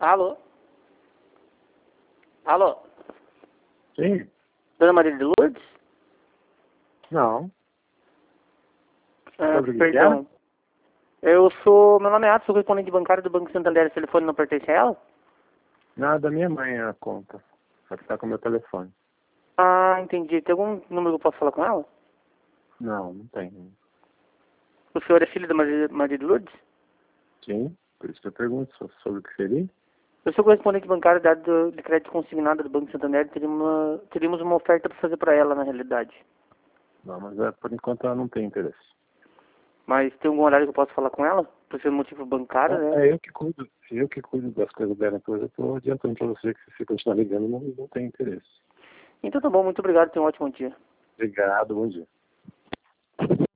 Alô? Alô? Sim? Dona Maria de Lourdes? Não. Sobre o que Perdão. Meu nome é Atos, sou correspondente bancário do Banco Santander. O telefone não pertence a ela? Não, da minha mãe é a conta. Só que tá com o meu telefone. Ah, entendi. Tem algum número que eu posso falar com ela? Não, não tem. O senhor é filho da Maria de Lourdes? Sim? Por isso que eu pergunto sobre o que seria. Eu sou correspondente bancário de crédito consignado do Banco Santander. Teríamos uma oferta para fazer para ela, na realidade. Não, mas por enquanto ela não tem interesse. Mas tem algum horário que eu posso falar com ela? Por ser motivo bancário, né? É eu que cuido das coisas dela, então eu tô adiantando pra você que se você continuar ligando não tem interesse. Então tá bom, muito obrigado. Tenha um ótimo dia. Obrigado, bom dia.